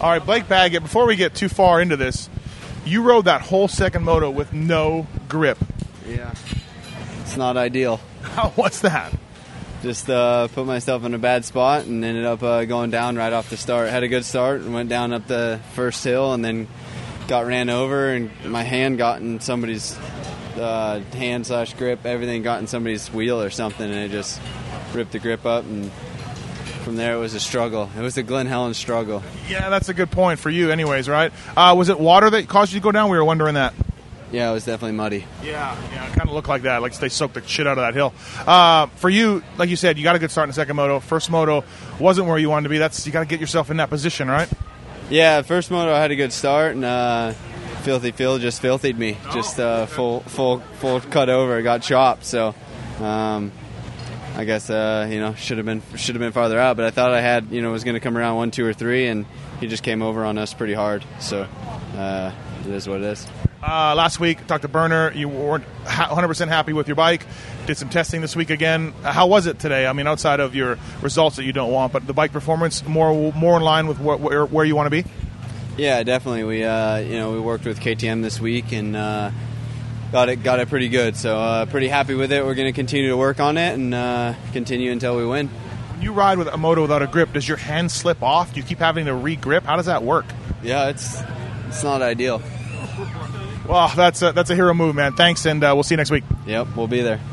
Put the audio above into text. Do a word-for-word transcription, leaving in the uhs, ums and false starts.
All right, Blake Baggett, before we get too far into this, you rode that whole second moto with no grip. Yeah. It's not ideal. What's that? Just uh, put myself in a bad spot and ended up uh, going down right off the start. Had a good start and went down up the first hill and then got ran over, and my hand got in somebody's uh, hand slash grip. Everything got in somebody's wheel or something, and it just ripped the grip up, and from there it was a struggle. It was a Glen Helen struggle. Yeah, that's a good point for you anyways, right? Uh, was it water that caused you to go down? We were wondering that. Yeah, it was definitely muddy. Yeah, yeah, it kind of looked like that. Like they soaked the shit out of that hill. Uh, for you, like you said, you got a good start in the second moto. First moto wasn't where you wanted to be. That's you got to get yourself in that position, right? Yeah, first moto I had a good start, and uh, Filthy Phil just filthied me. Oh, just uh, full, full, full cut over. Got chopped. So, um, I guess uh, you know should have been should have been farther out. But I thought I had you know was going to come around one, two, or three, and he just came over on us pretty hard. So, uh, it is what it is. Uh, last week, talked to Burner. You weren't one hundred percent happy with your bike. Did some testing this week again. How was it today? I mean, outside of your results that you don't want, but the bike performance more more in line with what, where, where you want to be? Yeah, definitely. We uh, you know we worked with K T M this week and uh, got it got it pretty good. So uh, pretty happy with it. We're going to continue to work on it and uh, continue until we win. When you ride with a moto without a grip, does your hand slip off? Do you keep having to re-grip? How does that work? Yeah, it's it's not ideal. Well, that's a, that's a hero move, man. Thanks, and uh, we'll see you next week. Yep, we'll be there.